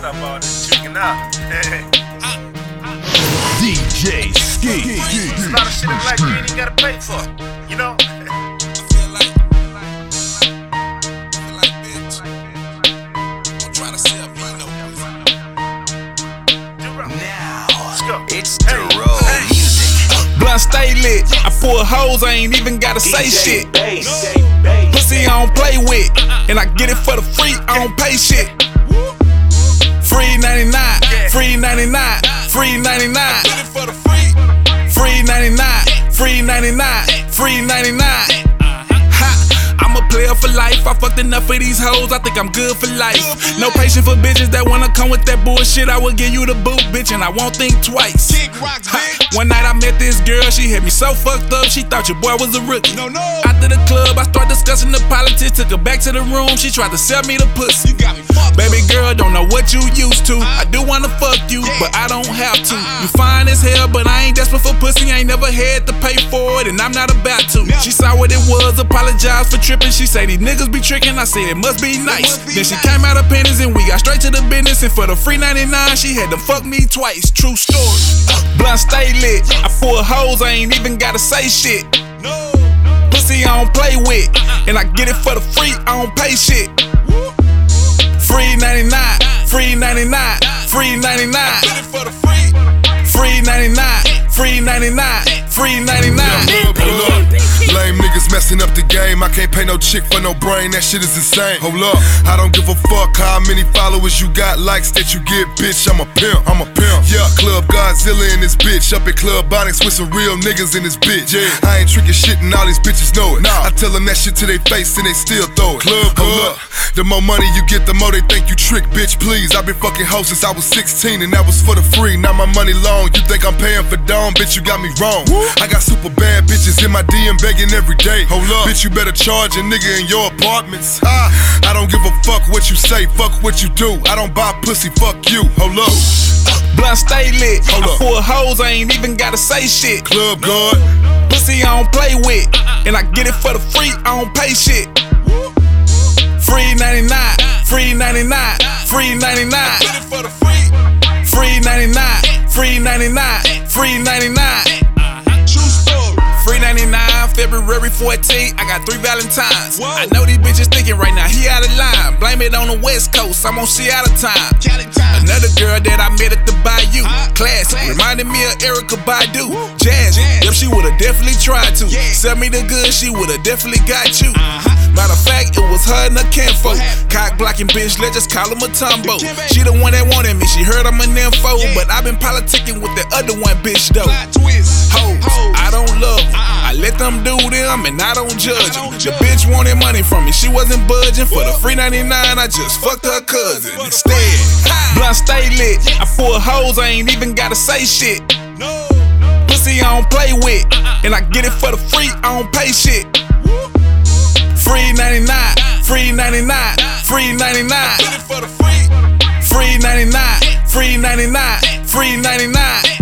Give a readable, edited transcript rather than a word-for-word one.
Stop all this chicken out. DJ Ski. There's a lot of shit in life you ain't even gotta pay for, you know? It's the road music. Blunt stay lit. I pull hoes, I ain't even gotta say shit. Pussy I don't play with, and I get it for the free, I don't pay shit. Free 99, free 99, free 99. Free 99, free 99, free 99. I'm a player for life. I fucked enough of these hoes, I think I'm good for life. No patience for bitches that wanna come with that bullshit. I will give you the boot, bitch, and I won't think twice. One night I met this girl, she had me so fucked up, she thought your boy was a rookie. After the club, I started discussing the politics. Took her back to the room, she tried to sell me the pussy. Baby girl, don't know what you used to. I do wanna fuck you, but I don't have to. You fine as hell, but I ain't desperate for pussy. I ain't never had to pay for it, and I'm not about to. She saw what it was, apologized for tripping. She say these niggas be tricking, I said it must be nice. Then she came out of pennies and we got straight to the business. And for the free 99, she had to fuck me twice. True story. Blunt stay lit. I pull hoes, I ain't even gotta say shit. Pussy I don't play with, and I get it for the free, I don't pay shit. Free 99, free 99, free 99. Free 99, free 99, free 99. Lame niggas messing up the game. I can't pay no chick for no brain, that shit is insane. Hold up, I don't give a fuck how many followers you got, likes that you get, bitch. I'm a pimp, I'm a pimp. Yeah, Club Godzilla in this bitch. Up at Club Onyx with some real niggas in this bitch. Yeah, I ain't tricking shit and all these bitches know it. I tell them that shit to their face and they still throw it. Club, hold up, the more money you get, the more they think you trick, bitch. Please, I've been fucking hoes since I was 16 and that was for the free. Now my money long, you think I'm paying for dome, bitch, you got me wrong. I got super bad bitches in my DM begging every day. Hold up, bitch, you better charge a nigga in your apartments. I don't give a fuck what you say, fuck what you do. I don't buy pussy, fuck you. Hold up. Blunt stay lit. I pull hoes, I ain't even gotta say shit. Club guard. Pussy I don't play with, and I get it for the free, I don't pay shit. Free 99, free 99, free 99. Free 99, free 99, free 99. Free 99, February 14th, I got 3 Valentines. I know these bitches thinking right now, he out of line. Blame it on the West Coast, I'm on Seattle time. Another girl that I met at the Bayou, classic, reminded me of Erykah Badu. Jazz, yep, she would've definitely tried to. Sell me the good, she would've definitely got you. Matter of fact, it was her and her kinfolk. Cock blocking bitch, let's just call him a Tumbo. She the one that wanted me, she heard I'm an info. But I been politicking with the other one bitch though. Hoes, I don't love them, I let them do them and I don't judge them. The bitch wanted money from me, she wasn't budging. For the free 99, I just fucked her cousin instead. Blunt stay lit, I pull hoes, I ain't even gotta say shit. Pussy I don't play with, and I get it for the free, I don't pay shit. Free 99, free 99, free 99. Free 99, free 99, free 99.